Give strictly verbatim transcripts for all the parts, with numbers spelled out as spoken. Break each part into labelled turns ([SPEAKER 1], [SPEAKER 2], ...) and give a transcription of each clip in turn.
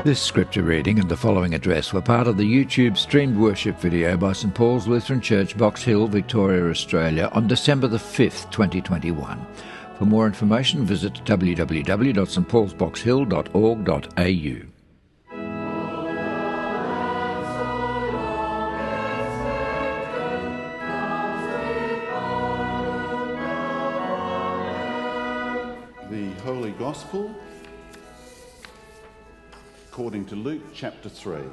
[SPEAKER 1] This scripture reading and the following address were part of the YouTube streamed worship video by St Paul's Lutheran Church, Box Hill, Victoria, Australia on December the fifth, twenty twenty-one. For more information, visit w w w dot st pauls box hill dot org dot a u.
[SPEAKER 2] The Holy Gospel according to Luke chapter three.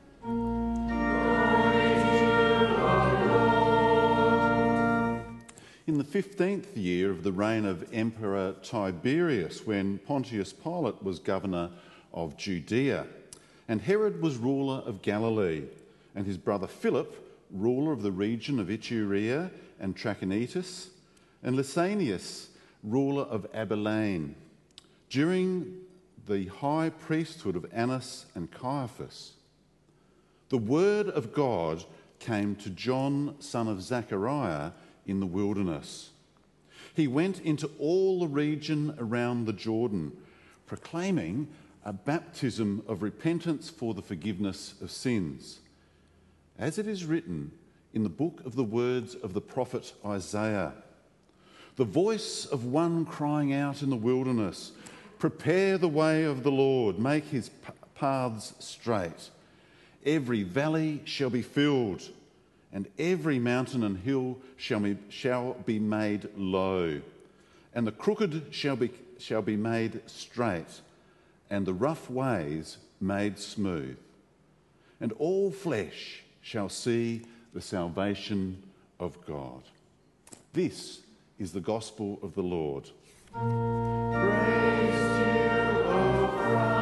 [SPEAKER 2] In the fifteenth year of the reign of Emperor Tiberius, when Pontius Pilate was governor of Judea, and Herod was ruler of Galilee, and his brother Philip, ruler of the region of Iturea and Trachonitis, and Lysanias, ruler of Abilene, during the high priesthood of Annas and Caiaphas, the word of God came to John, son of Zechariah, in the wilderness. He went into all the region around the Jordan, proclaiming a baptism of repentance for the forgiveness of sins, as it is written in the book of the words of the prophet Isaiah, the voice of one crying out in the wilderness, prepare the way of the Lord, make his paths straight. Every valley shall be filled, and every mountain and hill shall be, shall be made low, and the crooked shall be, shall be made straight, and the rough ways made smooth. And all flesh shall see the salvation of God. This is the gospel of the Lord. Praise to you, O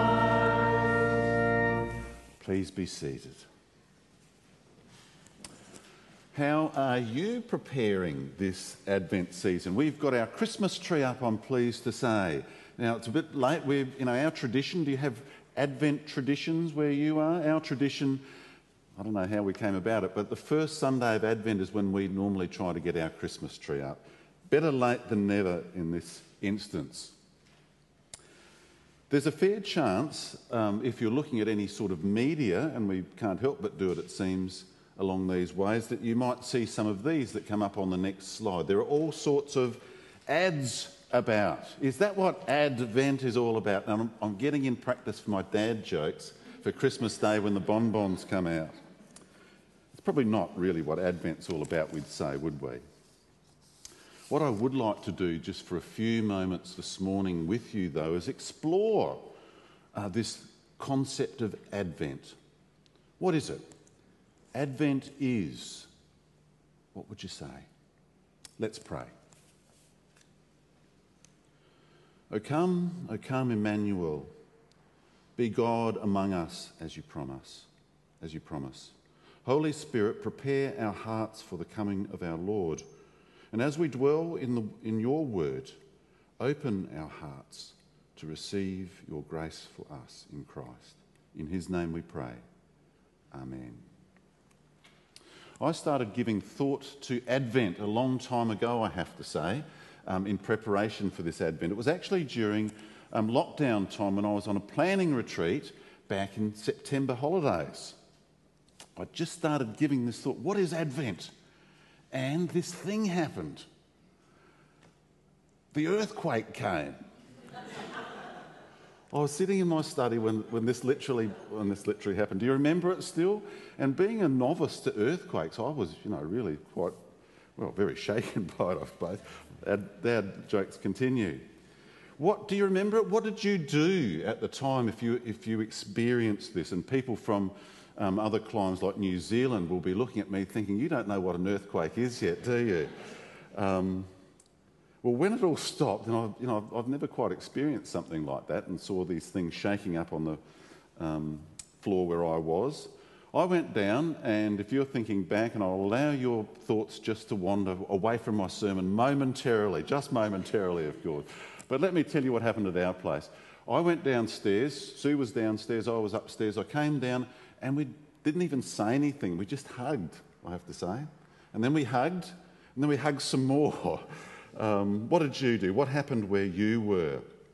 [SPEAKER 2] Christ. Please be seated. How are you preparing this Advent season? We've got our Christmas tree up, I'm pleased to say. Now, it's a bit late. We've, you know, our tradition, do you have Advent traditions where you are? Our tradition, I don't know how we came about it, but the first Sunday of Advent is when we normally try to get our Christmas tree up. Better late than never in this instance. There's a fair chance, um, if you're looking at any sort of media, and we can't help but do it, it seems, along these ways, that you might see some of these that come up on the next slide. There are all sorts of ads about. Is that what Advent is all about? Now, I'm, I'm getting in practice for my dad jokes for Christmas Day when the bonbons come out. It's probably not really what Advent's all about, we'd say, would we? What I would like to do just for a few moments this morning with you, though, is explore uh, this concept of Advent. What is it? Advent is, what would you say? Let's pray. O come, O come, Emmanuel, be God among us as you promise, as you promise. Holy Spirit, prepare our hearts for the coming of our Lord. And as we dwell in, the, in your word, open our hearts to receive your grace for us in Christ. In his name we pray. Amen. I started giving thought to Advent a long time ago, I have to say, um, in preparation for this Advent. It was actually during um, lockdown time when I was on a planning retreat back in September holidays. I just started giving this thought, what is Advent? And this thing happened. The earthquake came. I was sitting in my study when, when this literally when this literally happened. Do you remember it still? And being a novice to earthquakes, I was, you know, really quite, well, very shaken by it, I suppose. Dad, dad jokes continue. What do you remember it? What did you do at the time if you if you experienced this? And people from um, other climes like New Zealand will be looking at me thinking, you don't know what an earthquake is yet, do you? Um, Well, when it all stopped, and I, you know, I've, I've never quite experienced something like that, and saw these things shaking up on the um, floor where I was, I went down, and if you're thinking back, and I'll allow your thoughts just to wander away from my sermon momentarily, just momentarily, of course. But let me tell you what happened at our place. I went downstairs, Sue was downstairs, I was upstairs, I came down, and we didn't even say anything, we just hugged, I have to say. And then we hugged, and then we hugged some more. Um, what did you do? What happened where you were?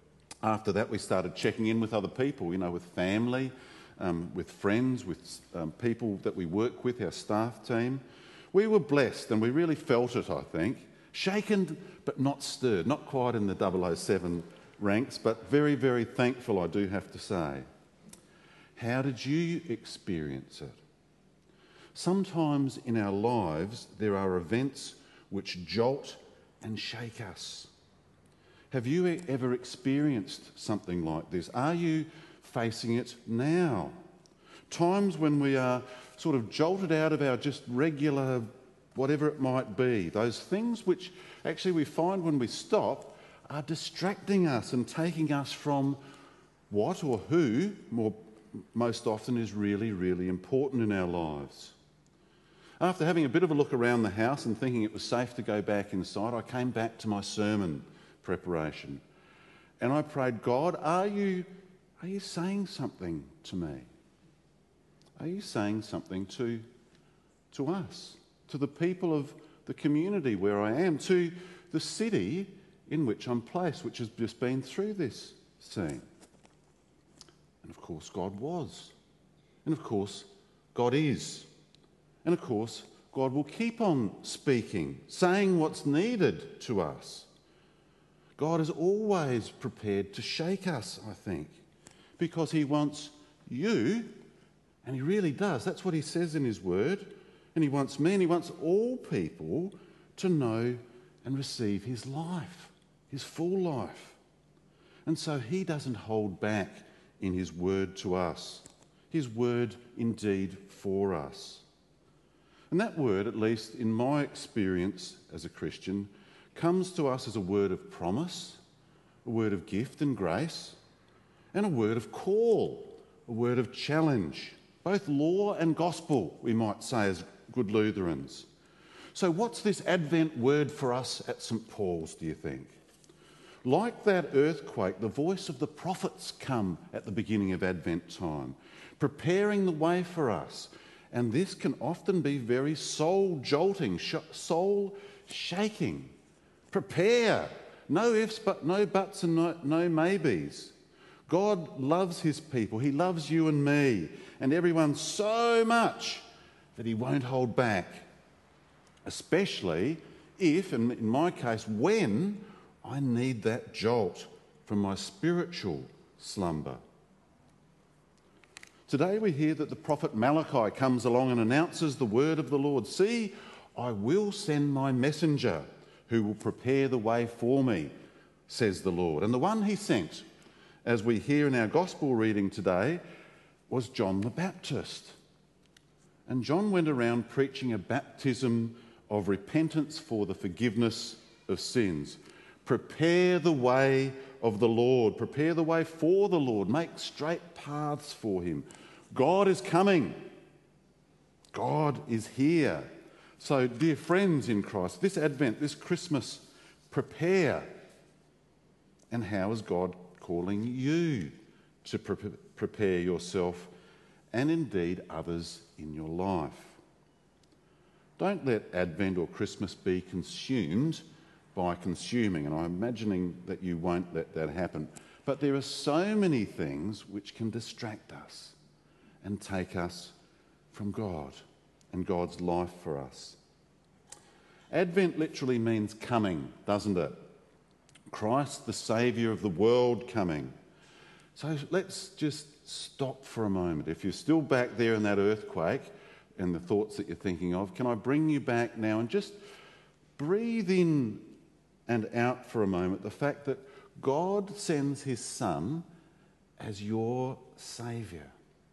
[SPEAKER 2] After that, we started checking in with other people, you know, with family, um, with friends, with um, people that we work with, our staff team. We were blessed and we really felt it, I think. Shaken but not stirred, not quite in the double oh seven ranks, but very, very thankful, I do have to say. How did you experience it? Sometimes in our lives there are events which jolt and shake us. Have you ever experienced something like this? Are you facing it now? Times when we are sort of jolted out of our just regular, whatever it might be, those things which actually we find when we stop are distracting us and taking us from what or who, more, most often, is really, really important in our lives. After having a bit of a look around the house and thinking it was safe to go back inside, I came back to my sermon preparation and I prayed, God, are you, are you saying something to me? Are you saying something to, to us, to the people of the community where I am, to the city in which I'm placed, which has just been through this scene? And of course God was. And of course God is. And of course God will keep on speaking, saying what's needed to us. God is always prepared to shake us, I think, because he wants you, and he really does. That's what he says in his word. And he wants me and he wants all people to know and receive his life, his full life. And so he doesn't hold back in his word to us, his word indeed for us. And that word, at least in my experience as a Christian, comes to us as a word of promise, a word of gift and grace, and a word of call, a word of challenge, both law and gospel, we might say as good Lutherans. So what's this Advent word for us at St Paul's, do you think? Like that earthquake, the voice of the prophets come at the beginning of Advent time, preparing the way for us. And this can often be very soul-jolting, soul-shaking. Prepare. No ifs, but no buts and no, no maybes. God loves his people. He loves you and me and everyone so much that he won't hold back, especially if, and in my case, when I need that jolt from my spiritual slumber. Today we hear that the prophet Malachi comes along and announces the word of the Lord. See, I will send my messenger who will prepare the way for me, says the Lord. And the one he sent, as we hear in our gospel reading today, was John the Baptist. And John went around preaching a baptism of repentance for the forgiveness of sins. Prepare the way of the Lord. Prepare the way for the Lord. Make straight paths for him. God is coming. God is here. So, dear friends in Christ, this Advent, this Christmas, prepare. And how is God calling you to pre- prepare yourself and indeed others in your life? Don't let Advent or Christmas be consumed by consuming, and I'm imagining that you won't let that happen. But there are so many things which can distract us and take us from God and God's life for us. Advent literally means coming, doesn't it? Christ, the Saviour of the world, coming. So let's just stop for a moment. If you're still back there in that earthquake and the thoughts that you're thinking of, can I bring you back now and just breathe in and out for a moment the fact that God sends his Son as your Saviour.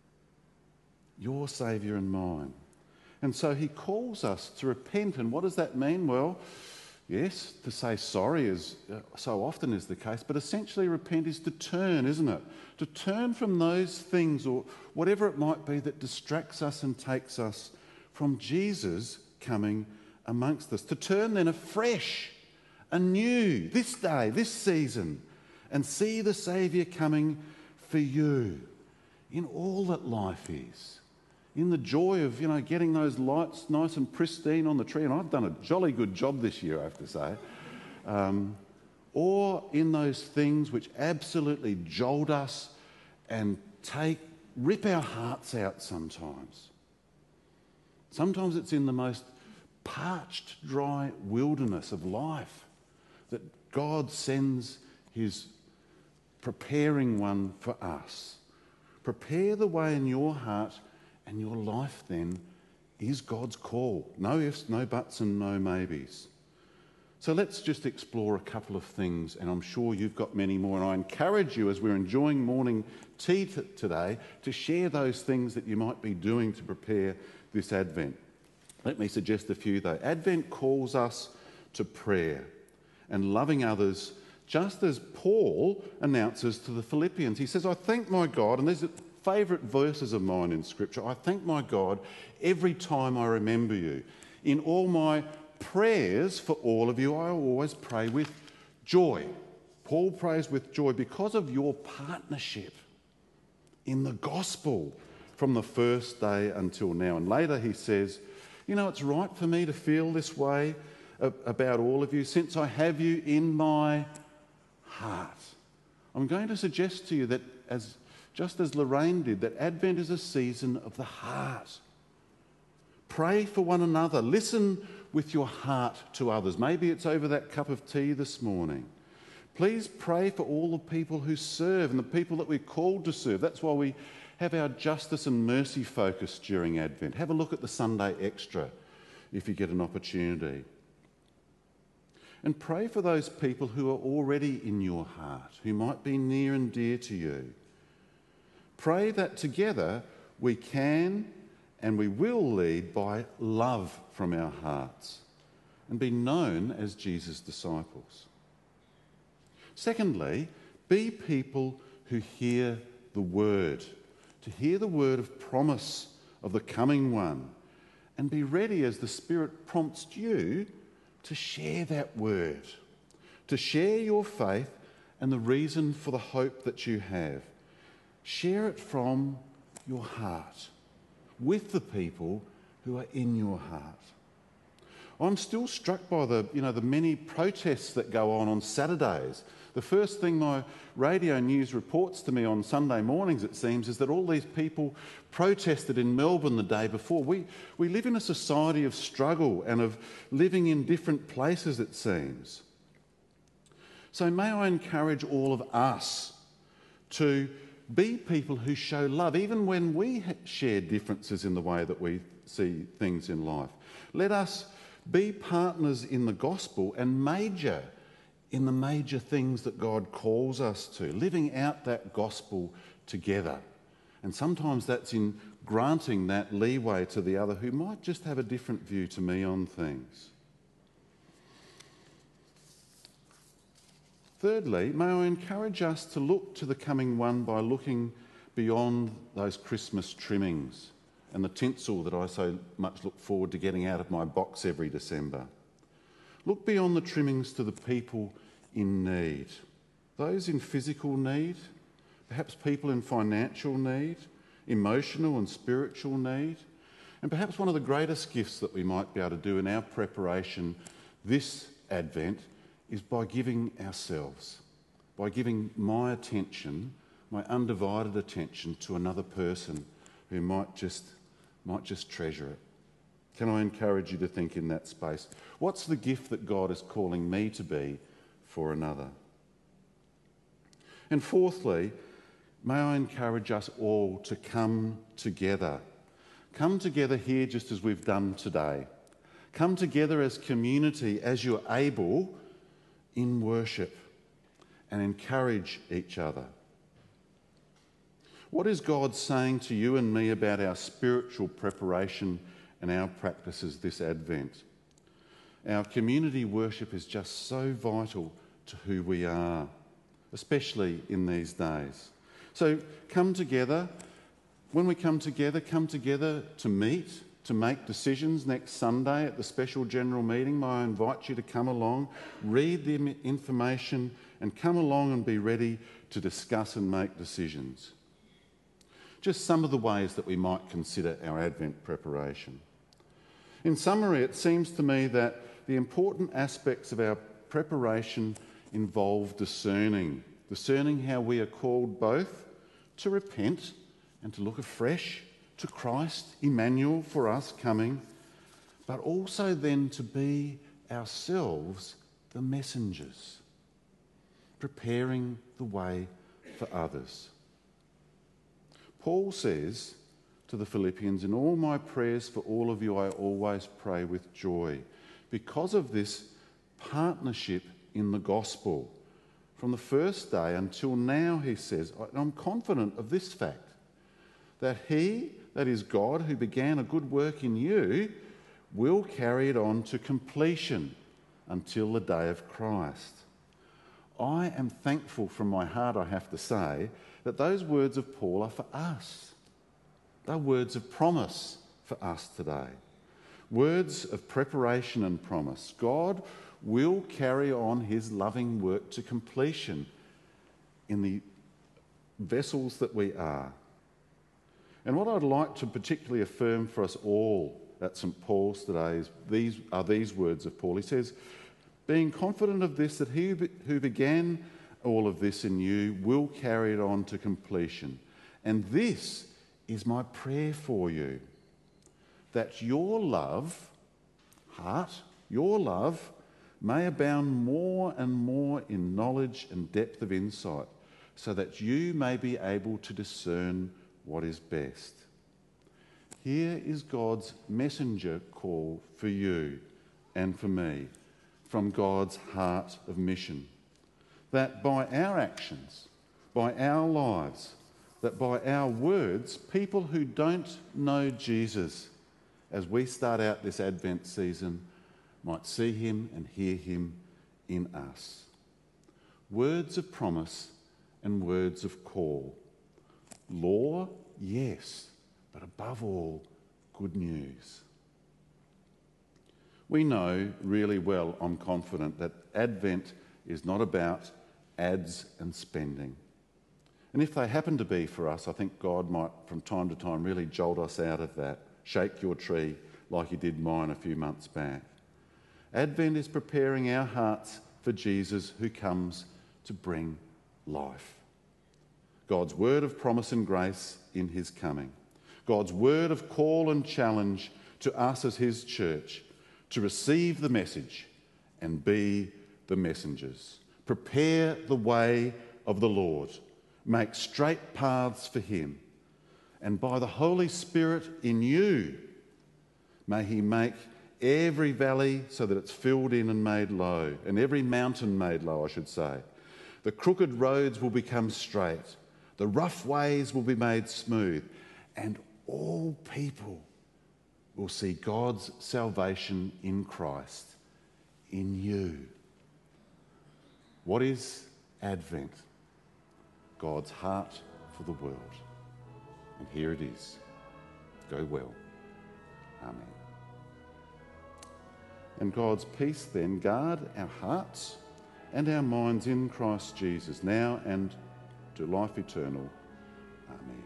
[SPEAKER 2] Your Saviour and mine. And so he calls us to repent. And what does that mean? Well, yes, to say sorry is uh, so often is the case, but essentially repent is to turn, isn't it? To turn from those things or whatever it might be that distracts us and takes us from Jesus coming amongst us. To turn then afresh, anew, this day, this season, and see the Saviour coming for you in all that life is. In the joy of, you know, getting those lights nice and pristine on the tree. And I've done a jolly good job this year, I have to say. Um, or in those things which absolutely jolt us and take, rip our hearts out sometimes. Sometimes it's in the most parched, dry wilderness of life that God sends his preparing one for us. Prepare the way in your heart, and your life then is God's call. No ifs, no buts, and no maybes. So let's just explore a couple of things, and I'm sure you've got many more, and I encourage you, as we're enjoying morning tea t- today, to share those things that you might be doing to prepare this Advent. Let me suggest a few though. Advent calls us to prayer and loving others, just as Paul announces to the Philippians. He says, I thank my God, and these are favourite verses of mine in Scripture, I thank my God every time I remember you. In all my prayers for all of you, I always pray with joy. Paul prays with joy because of your partnership in the gospel from the first day until now. And later he says, you know, it's right for me to feel this way about all of you since I have you in my heart. I'm going to suggest to you that, as just as Lorraine did, that Advent is a season of the heart. Pray for one another. Listen with your heart to others. Maybe it's over that cup of tea this morning. Please pray for all the people who serve and the people that we're called to serve. That's why we have our justice and mercy focus during Advent. Have a look at the Sunday Extra if you get an opportunity. And pray for those people who are already in your heart, who might be near and dear to you. Pray that together we can and we will lead by love from our hearts and be known as Jesus' disciples. Secondly, be people who hear the word, to hear the word of promise of the coming one, and be ready as the Spirit prompts you to share that word, to share your faith and the reason for the hope that you have. Share it from your heart with the people who are in your heart. I'm still struck by the, you know, the many protests that go on on Saturdays. The first thing my radio news reports to me on Sunday mornings, it seems, is that all these people protested in Melbourne the day before. We, we live in a society of struggle and of living in different places, it seems. So may I encourage all of us to be people who show love, even when we share differences in the way that we see things in life. Let us be partners in the gospel and major in the major things that God calls us to, living out that gospel together. And sometimes that's in granting that leeway to the other who might just have a different view to me on things. Thirdly, may I encourage us to look to the coming one by looking beyond those Christmas trimmings and the tinsel that I so much look forward to getting out of my box every December. Look beyond the trimmings to the people in need, those in physical need, perhaps people in financial need, emotional and spiritual need, and perhaps one of the greatest gifts that we might be able to do in our preparation this Advent is by giving ourselves, by giving my attention, my undivided attention to another person who might just, might just treasure it. Can I encourage you to think in that space? What's the gift that God is calling me to be for another? And fourthly, may I encourage us all to come together. Come together here just as we've done today. Come together as community, as you're able, in worship, and encourage each other. What is God saying to you and me about our spiritual preparation and our practices this Advent? Our community worship is just so vital to who we are, especially in these days. So come together. When we come together, come together to meet, to make decisions next Sunday at the special general meeting. May I invite you to come along, read the information, and come along and be ready to discuss and make decisions. Just some of the ways that we might consider our Advent preparation. In summary, it seems to me that the important aspects of our preparation involve discerning, discerning how we are called both to repent and to look afresh to Christ, Emmanuel, for us coming, but also then to be ourselves the messengers, preparing the way for others. Paul says to the Philippians, "In all my prayers for all of you, I always pray with joy," because of this partnership in the gospel. From the first day until now, he says, I'm confident of this fact, that he, that is God, who began a good work in you, will carry it on to completion until the day of Christ. I am thankful from my heart, I have to say, that those words of Paul are for us. They're words of promise for us today. Words of preparation and promise. God will carry on his loving work to completion in the vessels that we are. And what I'd like to particularly affirm for us all at St Paul's today is these are these words of Paul. He says, being confident of this, that he who began all of this in you will carry it on to completion. And this is my prayer for you, that your love, heart, your love, may abound more and more in knowledge and depth of insight, so that you may be able to discern what is best. Here is God's messenger call for you and for me from God's heart of mission, that by our actions, by our lives, that by our words, people who don't know Jesus, as we start out this Advent season, might see him and hear him in us. Words of promise and words of call. Law, yes, but above all, good news. We know really well, I'm confident, that Advent is not about ads and spending. And if they happen to be for us, I think God might from time to time really jolt us out of that. Shake your tree like he did mine a few months back. Advent is preparing our hearts for Jesus who comes to bring life. God's word of promise and grace in his coming. God's word of call and challenge to us as his church to receive the message and be the messengers. Prepare the way of the Lord. Make straight paths for him. And by the Holy Spirit in you, may he make every valley so that it's filled in and made low, and every mountain made low, I should say. The crooked roads will become straight. The rough ways will be made smooth. And all people will see God's salvation in Christ, in you. What is Advent? God's heart for the world. And here it is. Go well. Amen. And God's peace then guard our hearts and our minds in Christ Jesus, now and to life eternal. Amen.